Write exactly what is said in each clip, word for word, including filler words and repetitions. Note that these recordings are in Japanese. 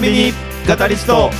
ビニカタリスト。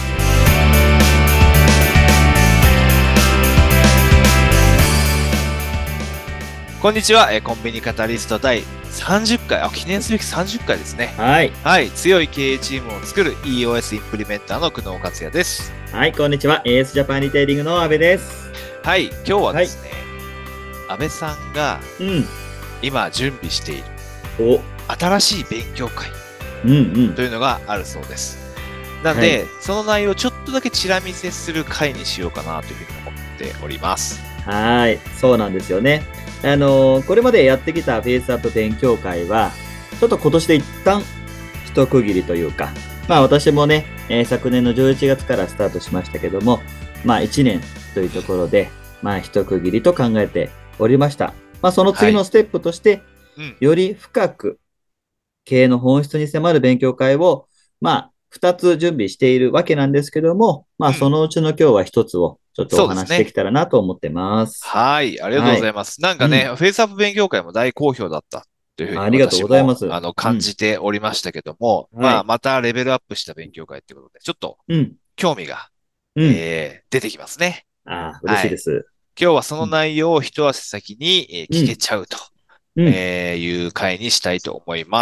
こんにちは、えー、コンビニカタリスト第さんじゅっかい、あ、記念すべきさんじゅっかいですね。 はい。 はい、強い経営チームを作る イーオーエス インプリメンターの久能克也です。 はい、こんにちは。エーエス ジャパンリテイリングの阿部です。 はい、今日はですね、はい、阿部さんが今準備している、うん、新しい勉強会というのがあるそうです。なので、はい、その内容をちょっとだけチラ見せする会にしようかなというふうに思っております。 はい、そうなんですよね。あのー、これまでやってきたフェイスアップ勉強会は、ちょっと今年で一旦一区切りというか、まあ私もね、えー、昨年のじゅういちがつからスタートしましたけども、まあいちねんというところで、まあ一区切りと考えておりました。まあその次のステップとして、はい、より深く経営の本質に迫る勉強会を、まあ二つ準備しているわけなんですけども、まあそのうちの今日は一つをちょっとお話しできたらなと思ってます。 はい、ありがとうございます。はい、なんかね、うん、フェイスアップ勉強会も大好評だったというふうにありがとうございます。 あの感じておりましたけども、うん、まあ、はい、またレベルアップした勉強会ということで、ちょっと興味が、うん、えー、出てきますね。 ああ、嬉しいです、はい。 今日はその内容を一足先に、えー、聞けちゃうと、うん、えー、いう会にしたいと思います。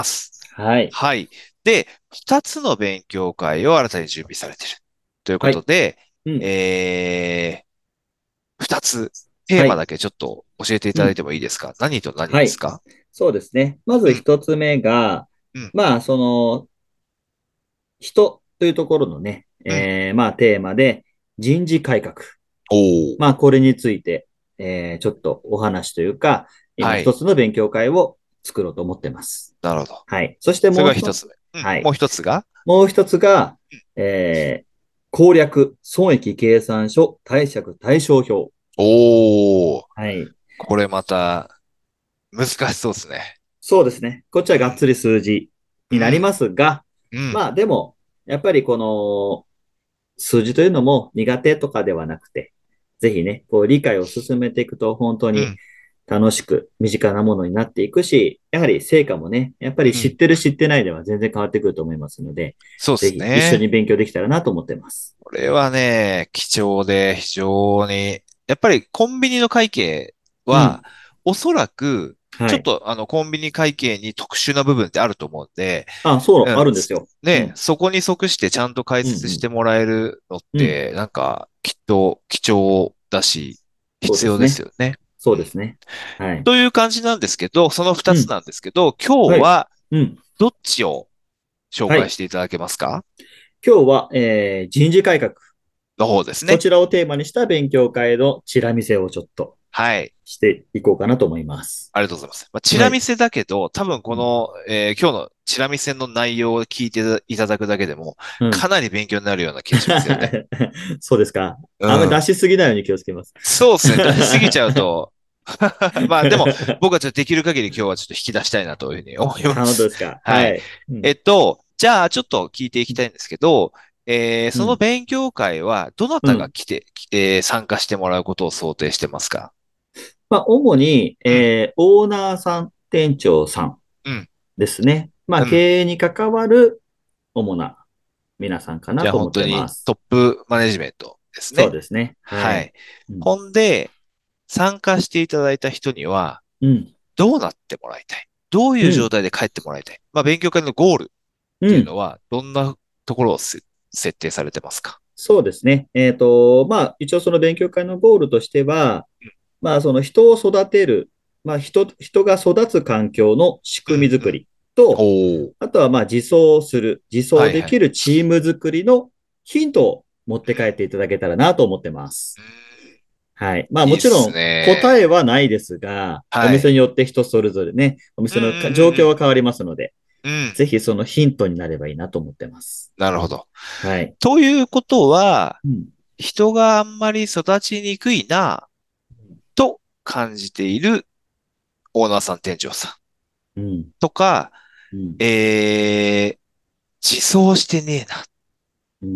はい。 はい。で、二つの勉強会を新たに準備されているということで、はい、うん、えー、二つ、テーマだけちょっと教えていただいてもいいですか？はい、何と何ですか？ はい、そうですね。まず一つ目が、うん、まあ、その、人というところのね、うん、えー、まあ、テーマで人事改革。 おまあ、これについて、えー、ちょっとお話というか、今一つの勉強会を作ろうと思ってます。 なるほど。 はい。そしてもう一つ。 それが一つ目。うん、はい。もう一つがもう一つが、えー、攻略、損益計算書、貸借対照表。 おー。 はい。 これまた、難しそうですね。 そうですね。こっちはがっつり数字になりますが、 うんうん、 まあでも、やっぱりこの、数字というのも苦手とかではなくて、ぜひね、こう理解を進めていくと本当に楽しく身近なものになっていくし、やはり成果もね、やっぱり知ってる知ってないでは全然変わってくると思いますので、 そうですね。 ぜひ一緒に勉強できたらなと思ってます。 これはね、貴重で非常に、やっぱりコンビニの会計は、うん、おそらく、ちょっと、はい、あの、コンビニ会計に特殊な部分ってあると思うんで。 あ、そう、うん、あるんですよ。 ね、うん、そこに即してちゃんと解説してもらえるのって、うん、なんか、きっと貴重だし、必要ですよね。 そうですね。はい。 という感じなんですけど、その二つなんですけど、うん、今日は、どっちを紹介していただけますか？はい、 今日は、えー、人事改革。 の方ですね。 こちらをテーマにした勉強会のチラ見せをちょっと。 はい。 していこうかなと思います。 ありがとうございます。まあ、チラ見せだけど、はい、多分この、えー、今日のチラ見せの内容を聞いていただくだけでも、うん、かなり勉強になるような気がしますよね。 そうですか。うん、あんまり出しすぎないように気をつけます。 そうですね。出しすぎちゃうと。まあでも、僕はちょっとできる限り今日はちょっと引き出したいなというふうに思います。 本当ですか。 はい。はい、うん、えっと、じゃあちょっと聞いていきたいんですけど、えー、その勉強会はどなたが来て、うん、えー、参加してもらうことを想定してますか？ まあ、主に、えー、オーナーさん、店長さんですね。うん、まあ、経営に関わる主な皆さんかなと思ってます。 じゃあ本当にトップマネジメントですね。 そうですね。はい。はい、 うん、ほんで、参加していただいた人には、どうなってもらいたい、どういう状態で帰ってもらいたい、うん、まあ、勉強会のゴールっていうのは、どんなところを設定されてますか？ そうですね。えっ、ー、と、まあ、一応その勉強会のゴールとしては、うん、まあ、その人を育てる、まあ、人、人が育つ環境の仕組み作りと、うんうん、あとは、まあ、自走する、自走できるチーム作りのヒントを持って帰っていただけたらなと思ってます。はい。まあ、もちろん、答えはないですが、いいお店によって人それぞれね、お店の状況は変わりますので、うん、ぜひそのヒントになればいいなと思ってます。 なるほど。 はい。 ということは、うん、人があんまり育ちにくいな、と感じているオーナーさん、店長さん。うん、とか、うん、えー、自走してねえな。うんうん、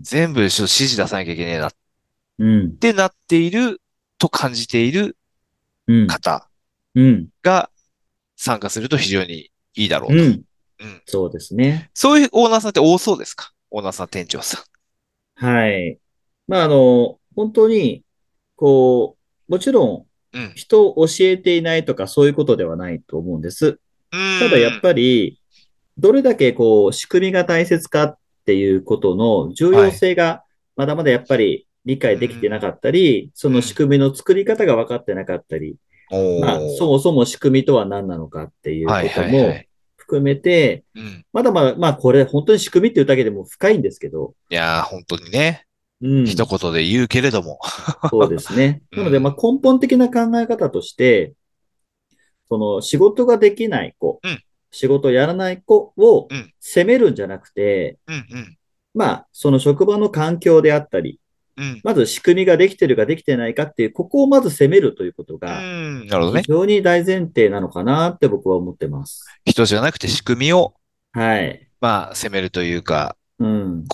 全部指示出さなきゃいけねえな。うん、ってなっていると感じている方が参加すると非常にいいだろうと。うんうん、そうですね。 そういうオーナーさんって多そうですか？ オーナーさん、店長さはい。まあ、あの、本当に、こう、もちろん、 ん。うん。 人を教えていないとかそういうことではないと思うんです。 うただやっーん。 ぱり、どれだけこう、仕組みが大切かっていうことの重要はい。 性がまだまだやっぱり理う解できてなーん。 かったり、そうん。 の仕組みの作り方が分かってなかったり、まあ、そおー。 もそも仕組みとは何なのかっていうはいこともはいはい。 含めて、 うん。 まだまだ、まあこれ本当に仕組みっていうだけでも深いんですけど、 いやー、本当にね。 うん、 一言で言うけれども。 そうですね。なので、まあうん。 根本的な考え方として、その仕事ができない子、 うん。 仕事をやらない子をうん。 責めるんじゃなくて、 うん。うん。 まあ、その職場の環境であったり、 うん。 まず仕組みができてるかできてないかっていう、ここをまず責めるということうがん。なるほどね。 非常に大前提なのかなって僕は思ってます。 人じゃなくて仕組みを、 はい。 まあ、責めるというか、 うん。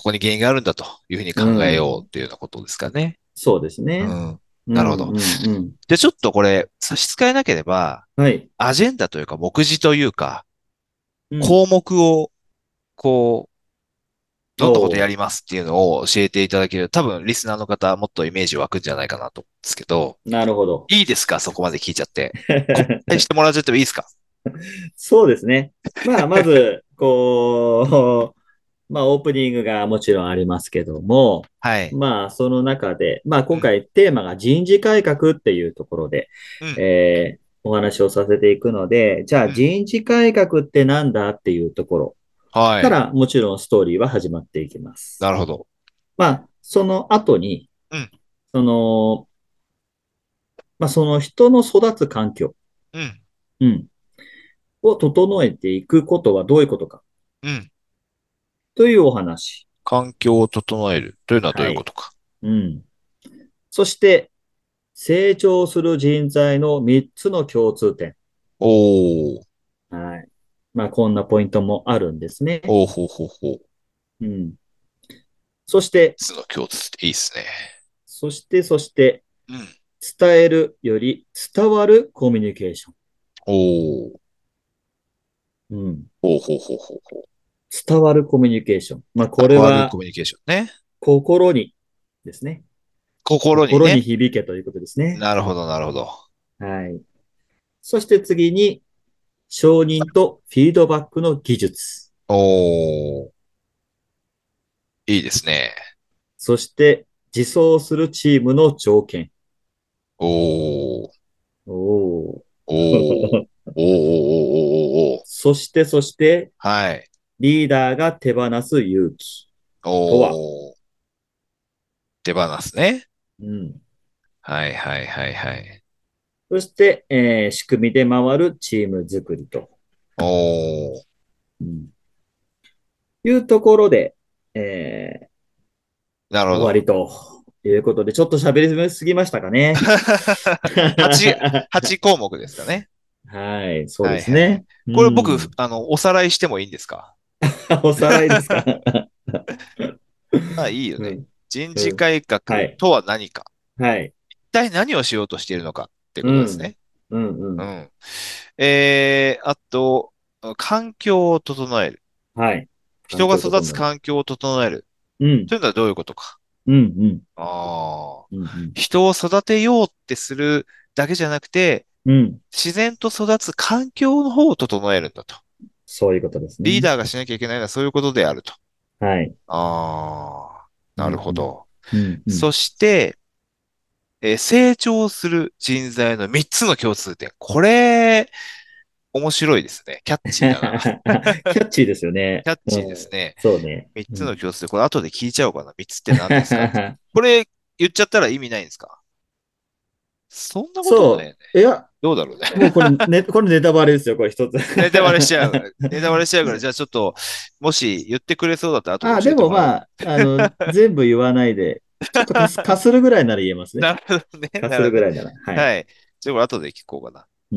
ここに原因があるんだというふうにう考えようん。 っていうようなことですかね。 そうですね。 うん。 うん、 なるほど。 うん、うん。 で、ちょっとこれ、差し支えなければ、 はい。 アジェンダというか、目次というか、 うん。 項目を、こう、どんなことやおー。 りますっていうのを教えていただけると、多分、リスナーの方、もっとイメージ湧くんじゃないかなと思うんですけど、 なるほど。 いいですかそこまで聞いちゃって。答えしてもらっちゃってもいいですか？ そうですね。まあ、まず、こう、まあ、オープニングがもちろんありますけども、 はい。 まあ、その中で、まあ、 うん。 今回テーマが人事改革っていうところで、 うん。 えーお話をさせていくので、じゃあうん。 人事改革ってなんだっていうところはい。 からもちろんストーリーは始まっていきます。 なるほど。 まあ、その後に、 うん。 その、まあ、その人の育つ環境、 うん。 うん、を整えていくことはどういうことかうん。 というお話。 環境を整えるというのはどういはい。 うことか。 うん。そして、成長する人材のみっつの共通点。 おー。 はい。まあ、こんなポイントもあるんですね。 おーほうほうほう。 うん。そして、 つの共通っていいですね。 そして、そして、 うん。 伝えるより伝わるコミュニケーション。 おー。 うん。 ほうほうほうほうほう。 伝わるコミュニケーション。まあ、これ伝わるコはミュニケーションね。 心にですね。心に心にね。 響けということですね。 なるほど、なるほど。 はい。そして次に、承認とフィードバックの技術。 おー。いいですね。 そして、自走するチームの条件。 おー。 おおー。おー。おーおーおーおーおー。 そして、そして、 はい。 リーダーが手放す勇気とは。 おー。手放すね。 うん。 はいはいはいはい。 そして、えー仕組みで回るチーム作りと、 おー。 うん、いうところで、えー終わなるほど。 りということで、ちょっと喋りすぎましたかね。 はち、はち項目ですかね。 はい、そうはいはいはい。 ですね。うこれ僕、 ん。 あの、おさらいしてもいいんですか？ おさらいですか？ まあいいよね。 うん、 人うん。 事改革はい、 とは何か。 はい。 一体何をしようとしているのかっていううん、 ことですね。 うん、うん。 うん。えー、あと、環境を整える。 はい。環人が境整える。 育つ環境を整える。 うん、 というのはどういうことか。 うん、うん、 ああ。 うん、 人を育てようってするだけじゃなくて、 うん。うん。 自然と育つ環境の方を整えるんだと。 そういうことですね。 リーダーがしなきゃいけないのはそういうことであると。 はい。 ああ、なるうん、うん、 ほど。 うん、うん。 そして、えー成長する人材のみっつの共通点。これ、面白いですね。キャッチーだな。 キャッチーですよね。 キャッチーでうん。 すね。 そうね。 みっつのうん。 共通点。これ後で聞いちゃおうかな。みっつって何ですかって。これ言っちゃったら意味ないんですか？そんなこともね、 そう。いや、 どうだろうね。 もうこれ、ね、これネタバレですよ、これ一つ。 ネタバレしちゃう。ネタバレしちゃうから、じゃあちょっと、もし言ってくれそうだったら後であ、で教えてもらう。 もまあ、あの、全部言わないで、ちょっとかす、かするぐらいなら言えますね。 なるほどね。 かすなるほどね。 るぐらいなら。はい。 はい。じゃあこれ後で聞こうかな。 うん。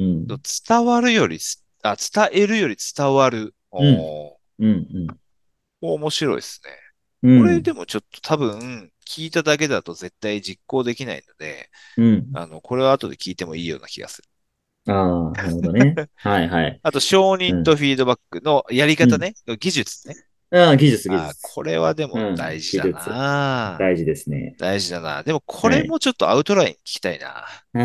伝わるよりつ、あ、伝えるより伝わる。 うん。 おー、 うん。 面白いですね。 うん。 これうん。 でもちょっと多分、聞いただけだと絶対実行できないので、 うん。 あの、これは後で聞いてもいいような気がする。 ああ、なるほどね。はいはい。 あと、承認うん。 とフィードバックのやりうん。 方ね、技術ね。 ああ、技術、技あ、 術。 これはでうもん、 大事だ技術。 な。 大事ですね。 大事だな。でもこはい。 れもちょっとアウトライン聞きたいな。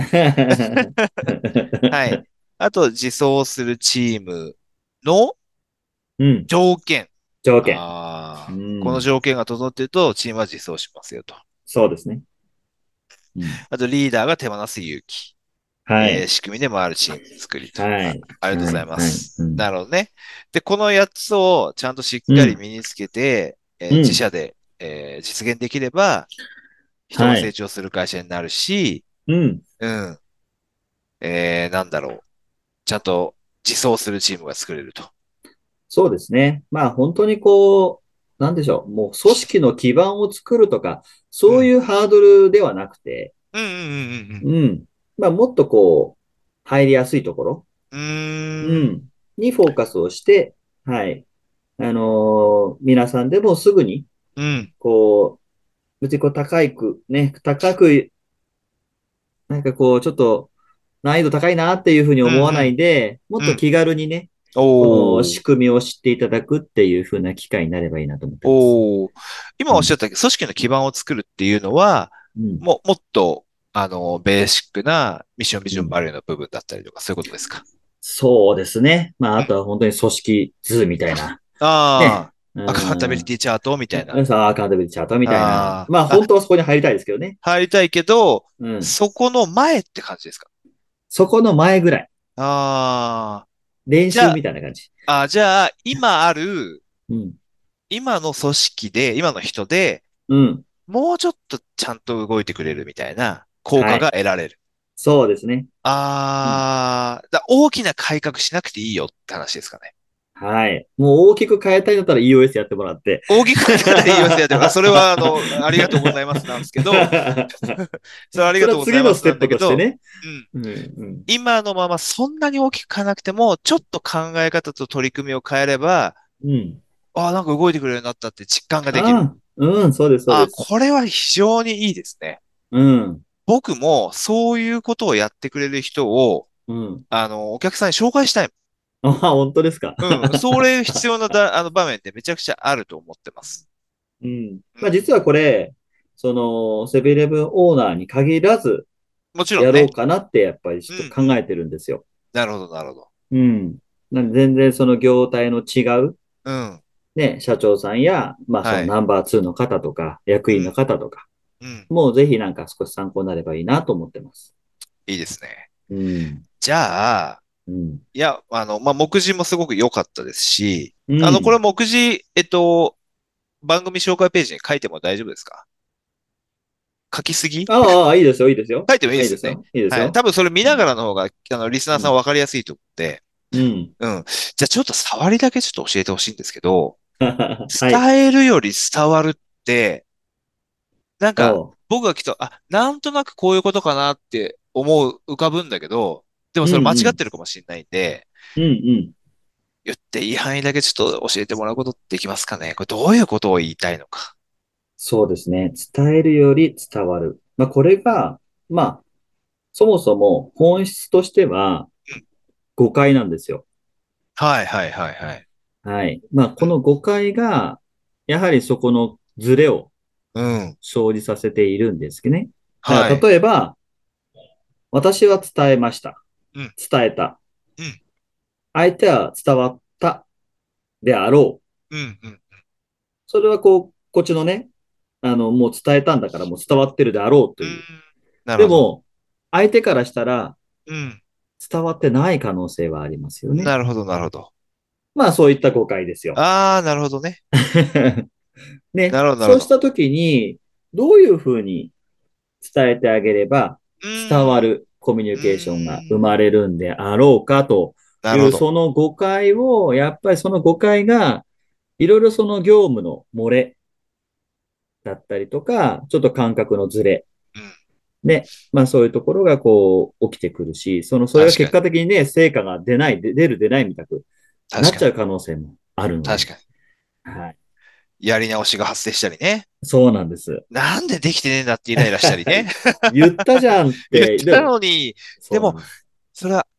はい。あと、自走するチームのうん、 条件。 条件。うああ、このん、 条件が整っていると、チームは自走しますよと。 そうですね。うん、 あと、リーダーが手放す勇気。えーはい。 仕組みで回るチーム作りと。あ、 はい。 ありがとうございはい。はい。 ます。 うん。 なるほどね。で、このやっつをちゃんとしっかりうん。 身につけて、えー自うん。 社で、えー実現できれば、人が成はい。 長する会社になるし、 うん。 うん、えー、なんだろう。ちゃんと自走するチームが作れると。 そうですね。まあ本当にこう、なんでしょう。もう組織の基盤を作るとか、 うん。 そういうハードルではなくて、 うんうんうん。まあもっとこう、入りやすいところ、 うんうん。うーん。 うん。にフォーカスをして、はい。あのー皆さんでもすぐに、 うん。 こう、別にこう高いく、ね、高く、なんかこう、ちょっと難易度高いなっていうふうにうん思わなうん。 いで、もっうん。 と気軽にね、このおー。 仕組みを知っていただくっていう風な機会になればいいなと思ってます。 おー。今うん。 おっしゃった組織の基盤を作るっていうのは、 うん。 もう、もっと、あの、ベーシックなミッションビジョンうん。 バリューの部分だったりとか、そういうことですか？ そうですね。まあ、 うん。 あとは本当に組織図みたいな。ね。 あうあ、アカウンタビリん。 ティチャートみたいな。 さあ、アカウンタビリティチャートみたいな。 あまあ、 あ、あ、 本当はそこに入りたいですけどね。 入りたいけど、 うん。 そこの前って感じですか？ そこの前ぐらい。 ああ、 練習じゃあ、 みたいな感じ。 あ、じゃあ、今ある、 うん。 今の組織で、今の人で、 うん。 もうちょっとちゃんと動いてくれるみたいな効果がはい。 得られる。 そうですね。うん。 ああ、だ大きな改革しなくていいよって話ですかね。 はい。もう大きく変えたいんだったら イーオーエス やってもらって。 大きく変えた方でいいよってやってる。あ、それは、あの、ありがとうございますなんですけど、それはありがとうそれはございますなん次のステップだけど、 としてね。 うん。 うん、うん。 今のままそんなに大きく変えなくても、ちょっと考え方と取り組みを変えれば、 うん。 ああ、なんか動いてくれるようになったって実感ができる。 ああ、うん、そうです、そうああ、 です。 これは非常にいいですね。 うん、 僕もそういうことをやってくれる人を、 うん。 あの、お客さんに紹介したい。 あ、本当ですか。 うん。それ必要なだ、あの場面ってめちゃくちゃあると思ってます。 うん。 うん。 まあ実はこれ、その、セブンイレブンオーナーに限らず、 もちろんね。 やろうかなってやっぱりちうん、 ょっとうん。 考えてるんですよ。 なるほど、なるほど。 うん。なんで全然その業態の違う、 うん。 ね、社長さんや、まあそはい。 のナンバーツーの方とか、役員の方とか、 うん。うん。 もうぜひなんか少し参考になればいいなと思ってます。 いいですね。 うん。 じゃあ、 うん。 いや、あの、まあ、目次もすごく良かったですし、あの、これうん。 目次、えっと、番組紹介ページに書いても大丈夫ですか？書きすぎ？ ああ、いいですよ、いいですよ。 書いてもいいですよね。 いいですよ、いいですはい。 よ。 多分それ見うん。 ながらの方が、あの、リスナーさんうん。 分かりやすいと思って、 うん。 うん。じゃあちょっと触りだけちょっと教えてほしいんですけど、 はい。 伝えるより伝わるって、なんか、 おう。 僕がきっと、あ、なんとなくこういうことかなって思う、浮かぶんだけど、でもうんそれ間違うん。 ってるかもしれないんで、 うんうん。 言っていい範囲だけちょっと教えてもらうことできますかね。これどういうことを言いたいのか。 そうですね。伝えるより伝わる。まあ、これが、まあ、そもそも本質としては誤解なんですよ。 はいはいはいはい。 はい。まあ、こうん。 の誤解が、やはりそこのズレをうん。 生じさせているんですね。だから、 はい。 例えば、私は伝えました。 うん。 伝えた。 うん。 相手は伝わったであろう。 うん。うん。 それはこう、こっちのね、あの、もう伝えたんだからもう伝わってるであろうとうん。 いう。 なるほど。 でも、相手からしたらうん。 伝わってない可能性はありますよね。 なるほどなるほど。 まあそういった誤解ですよ。 ああ、なるほどね。 ね。 なるほどなるほど。 そうしたときに、どういうふうに伝えてあげればうーん。 伝わるコミュうニケーションが生ーん。 まれるんであろうかという、 なるほど。 その誤解を、やっぱりその誤解が、いろいろその業務の漏れだったりとか、ちょっと感覚のズレ、 うん。 ね。まあそういうところがこう起きてくるし、その、それが結確かに。 果的にね、成果が出ない、で出る出ないみたくな確かに。 っちゃう可能性もあるので、 確かに。 はい。 やり直しが発生したりね。 そうなんです。 なんでできてねえんだってイライラしたりね。 言ったじゃんっ言って、でたも、 のに、でも、 そうなんです。 それは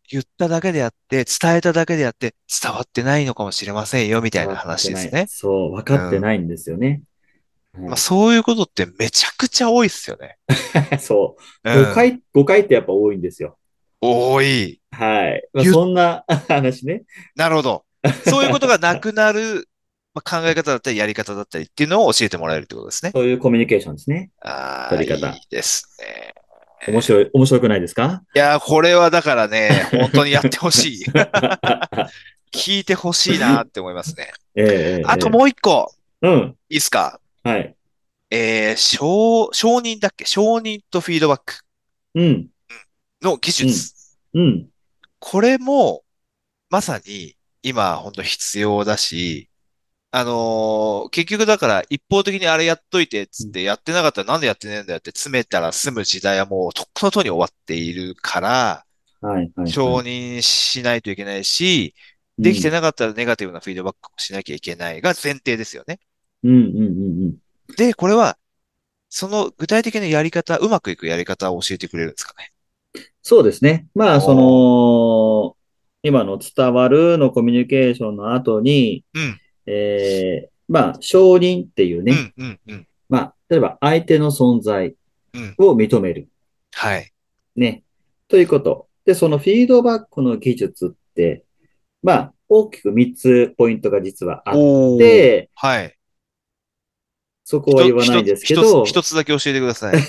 言っただけであって、伝えただけであって、伝わってないのかもしれませんよ、みたいな伝わってない。 話ですね。 そう、分かうん。 ってないんですよね。 まあ、 はい。 そういうことってめちゃくちゃ多いっすよね。 そう。 うん。 誤解、誤解ってやっぱ多いんですよ。 多い。 はい。まあ、 言っ、 そんな話ね。 なるほど。そういうことがなくなる、まあ、考え方だったり、やり方だったりっていうのを教えてもらえるってことですね。 そういうコミュニケーションですね。 ああ、い取り方。 いですね。 面白い、面白くないですか？ いやー、これはだからね、本当にやってほしい。聞いてほしいなって思いますね。 ええ、ええ、 あとえもう一個、 え。うん。 いいっすか？ はい。 えー、承、承認だっけ？承認とフィードバックうん。 の技うん。 術。 うん。 これも、まさに今本当必要だし、あのー結局だから一方的にあれやっといてっつってやってなかったらなんでやってねえんだよって詰めたら済む時代はもうとっくのとに終わっているから、 はい、はい、は承い。 認しないといけないし、できてうん。 なかったらネガティブなフィードバックをしなきゃいけないが前提ですよね。 うん、うん、うん、うん。 で、これは、その具体的なやり方、うまくいくやり方を教えてくれるんですかね。 そうですね。まあ、そおー。 の、今の伝わるのコミュニケーションの後に、 うん、 えー、まあ、承認っていうね、 うん、うん、うん、 まあ、例えば相手の存在うん。 を認める。 はい。 ね。ということ。で、そのフィードバックの技術って、まあ、大きくみっつポイントが実はあっおー。 て、 はい。 そこはひと、 言わなひと、 いですけ一つ、 ど、 一つだけ教えてください。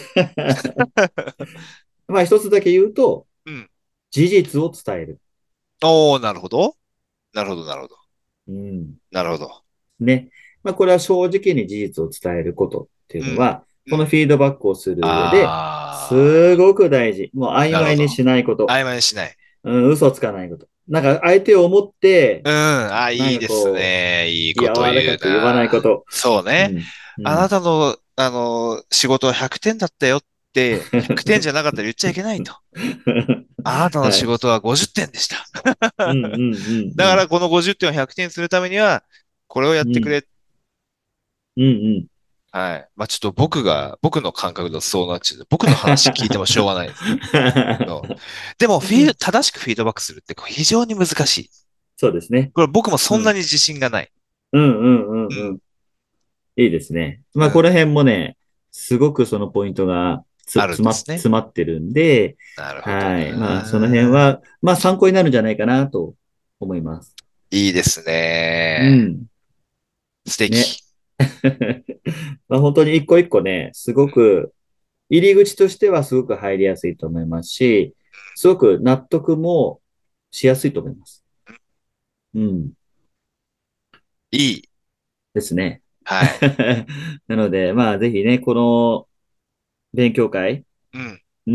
まあ一つだけ言うと、 うん。 事実を伝える。 おー、なるほど。なるほど、なるほど。 うん。 なるほど。 ね。まあこれは正直に事実を伝えることっていううん、 のは、 うん。 このフィードバックをする上で、すあごく大事。もうー、なるほど。 曖昧にしないこと。 曖昧にしない。 うん、嘘つかないこと。なんか相手を思って、 うん、あ、 なんかいいですこね。いいう、柔こと言うらかく言わないこな。 と。 そうね。 うん。うあなん。 たの、あの、仕事はひゃくてんだったよって、ひゃくてんじゃなかったら言っちゃいけないと。あなたのはい。 仕事はごじゅってんでした。 うんうんうんうん。 だからこのごじゅってんをひゃくてんにするためには、これをやっうん。 てくれ。 うんうん。 はい。まあ、ちょっと僕が、僕の感覚だとそうなっちゃう。僕の話聞いてもしょうがないです。そうでも、フィー正しくフィードバックするって非常に難しい。 そうですね。 これ僕もそうん。 んなに自信がない。 うんうんううん。 んうん。いいですね。まあ、このうん。 辺もね、すごくそのポイントがつ、 あるん詰ま、 ですね。 詰まってるんで、 なるほどはい。まあ、その辺な。 は、まあ、参考になるんじゃないかなと思います。 いいですね。 うん。 素ね。 敵。 まあ、本当に一個一個ね、すごく、入り口としてはすごく入りやすいと思いますし、すごく納得もしやすいと思います。うん。 いい。 ですね。 はい。 なので、まあ、ぜひね、この勉強会、 うん。 うん。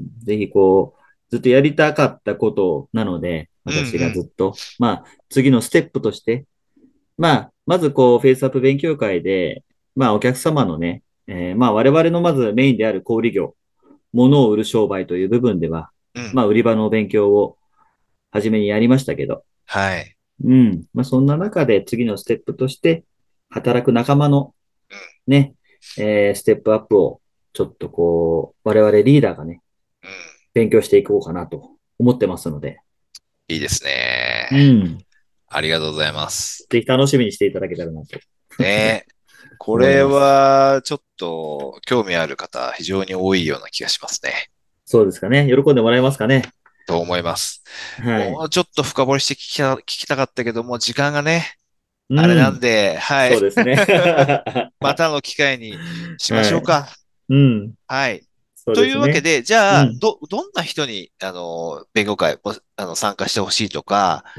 ぜひこう、ずっとやりたかったことなので、 うんう私がずん。 っと、まあ、次のステップとして、まあ、まずこう、フェイスアップ勉強会で、まあ、お客様のね、えーまあ、我々のまずメインである小売業、物を売る商売という部分では、 うん。 まあ、売り場の勉強を初めにやりましたけど、 はい。 うん。まあ、そんな中で次のステップとして、働く仲間のうん。 ね、えーステップアップを、ちょっとこう、我々リーダーがね、 うん。 勉強していこうかなと思ってますので、 いいですね。 うん。 ありがとうございます。 ぜひ楽しみにしていただけたらなとね。これ思います。 は、ちょっと、興味ある方、非常に多いような気がしますね。 そうですかね。喜んでもらえますかね。 と思います。 はい。 もうちょっと深掘りして聞きた、聞きたかったけども、時間がね、あれなんうん。 で、はい。 そうですね。 またの機会にしましはい。 ょうか。 うん。 はい。 そうとですね。 いうわけで、じゃあ、 うん。 ど、どんな人に、あの、勉強会を、あの、参加してほしいとか、 うん、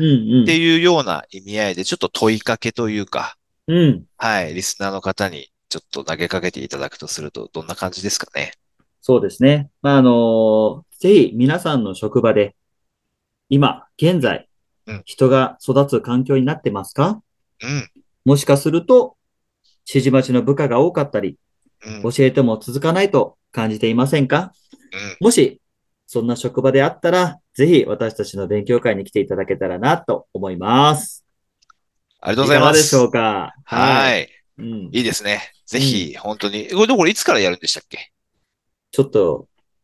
っていうような意味合いで、ちょっと問いかけというか、 うん。うん。 はい、リスナーの方にちょっと投げかけていただくとすると、どんな感じですかね。 そうですね。まあ、あのぜひ皆さんの職場で、今、現在、 うん、 人が育つ環境になってますか？ うん、 もしかすると、指示待ちの部下が多かったり、 うん、うん、 教えても続かないと感じていませんか？もし、そんな職場であったら、ぜひ私たちの勉強会に来ていただけたらなと思います。 ありがとうございいかがでしょうます。 か？はい。 はい。 うん。 いいですね。ぜうん。 ひ、本当に、これ、どこれいつからやるんでしたっけ？ ちょっと、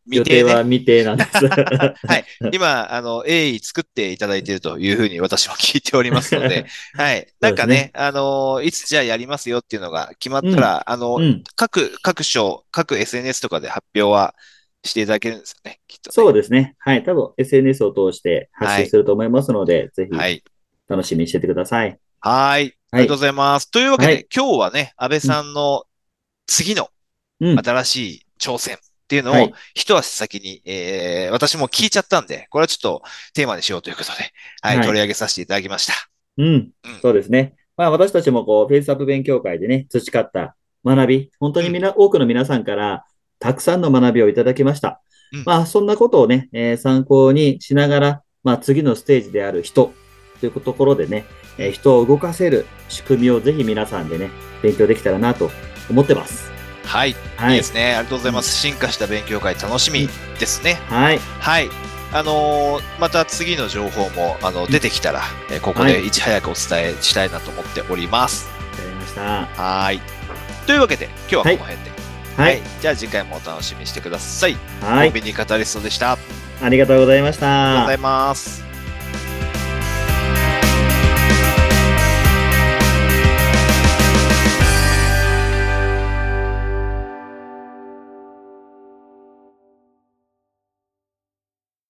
予定は未定なんです。 はい。今、あの、鋭意作っていただいているというふうに私も聞いておりますので、はい。なんかね、ねあの、いつじゃあやりますよっていうのが決まったら、うん、あの、うん、各、各所、各 エスエヌエス とかで発表はしていただけるんですよね、きっと、ね。 そうですね。はい。多分 エスエヌエス を通して発信すると思いますので、はい、ぜひ、楽しみにしててください。 はい。ありがとうございます。というわけで、はい、今日はね、安倍さんの次の新しい挑戦っていうのを一足先に、えー、私も聞いちゃったんで、これはちょっとテーマにしようということで、はい、はい、取り上げさせていただきました。 うん。うん、そうですね。まあ私たちもこう、フェイスアップ勉強会でね、培った学び、本当にみな、うん、多くの皆さんからたくさんの学びをいただきました。うん、まあそんなことをね、えー、参考にしながら、まあ次のステージである人というところでね、えー、人を動かせる仕組みをぜひ皆さんでね、勉強できたらなと思ってます。 はい。はい。いいですね。ありがとうございます。進化した勉強会楽しみですね。 はい。 はい。あのー、また次の情報も、あの、出てきたら、えー、ここでいち早くお伝えしたいなと思っております。 わかりました。 はい。というわけで、今日はこの辺で。はい。はい、じゃあ次回もお楽しみにしてください。はい。コンビニカタリストでした。 ありがとうございました。 ありがとうございます。